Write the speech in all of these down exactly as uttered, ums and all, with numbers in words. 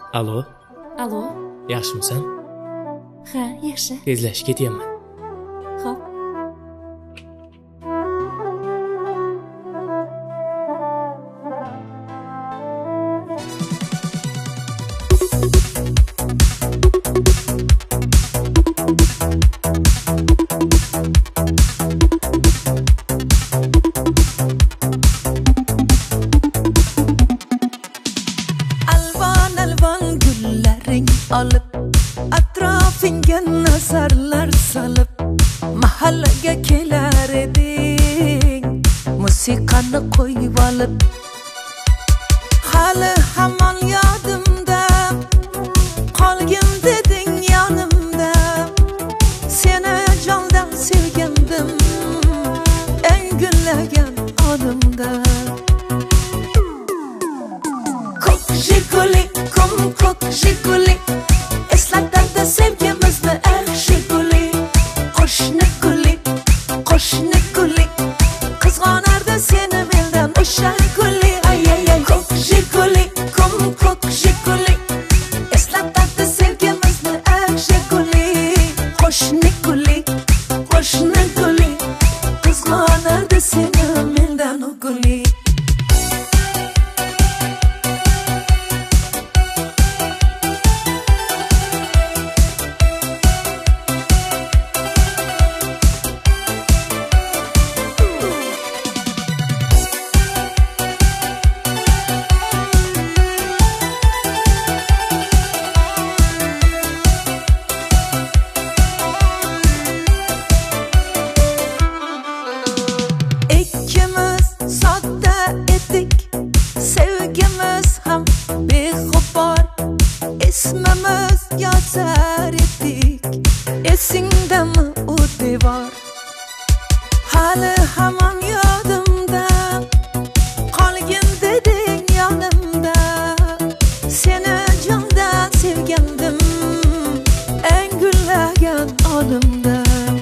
Alo, Alo, yaxshimisan? ha, yaxshi. Tezlashib ketyapman. Xo'p. Alvon alvon gullaring olib, atrofingga nazarlar solib, mahallaga kelar eding, musiqani qo'yib olib. Hali hamon yodimda, qolgin deding yonimda, seni jondan sevgandim, eng gullagan onimda. Jiguli, kum kok jiguli, eslatadi sevgimizni eh jiguli. Qo'shni guli, qo'shni guli, qizg'onardi seni mendan o'sha guli. Ay ay ay, kok jiguli, kum kok jiguli, eslatadi sevgimizni eh jiguli. Qo'shni guli, qo'shni guli, qizg'onardi seni mendan o guli. Sevgimiz ham beg'ubor, ismimiz yozar edik, esingdami u devor? Hali hamon yodimda, qolgin deding yonimda, seni jondan sevgandim, eng gullagan onimda.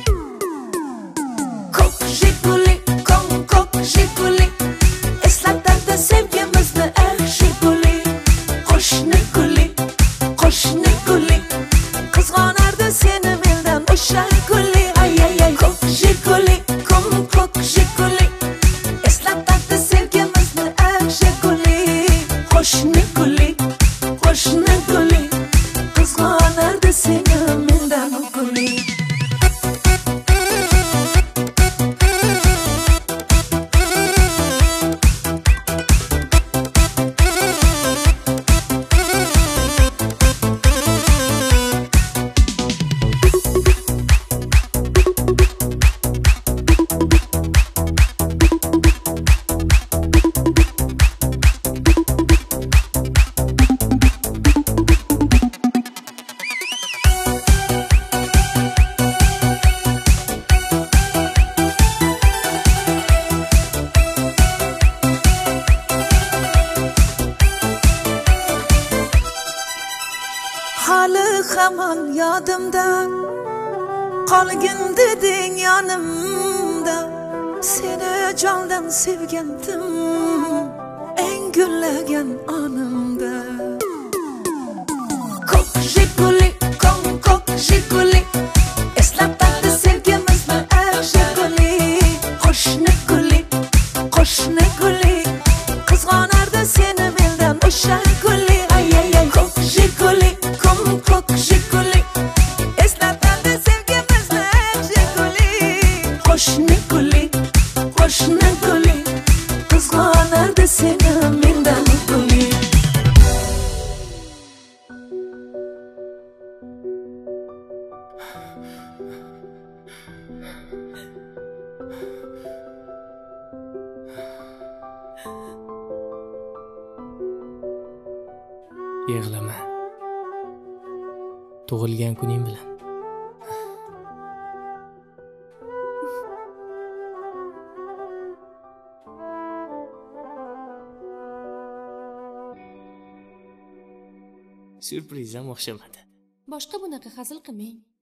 Kok jiguli, kom kok jiguli, eslatadi sevgimizni eh jiguli. Qo'shni guli, qo'shni guli, qizg'onardi seni mendan o'sha guli. Ay ay ay, kok jiguli, kom kok jiguli, eslatadi sevgimizni eh jiguli. Qo'shni guli, qo'shni guli, qizg'onardi seni mendan o guli. Hali hamon yodimda, qolgin deding yonimda, seni jondan sevgandim, eng gullagan onimda. Kok jiguli, kom kok jiguli, eslatadi sevgimizni eh jiguli. Qo'shni guli, qo'shni guli, qizg'onardi seni mendan o'sha guli. Ay ay ay, kok jiguli, kom kok jiguli, eslatadi sevgimizni eh jiguli. Qo'shni guli, qo'shni guli, qizg'onardi seni mendan guli. Yig'lama. Tug'ilgan kuning bilan. Syurprizam o'xshamadi. Boshqa bunaqa hazil qilmang.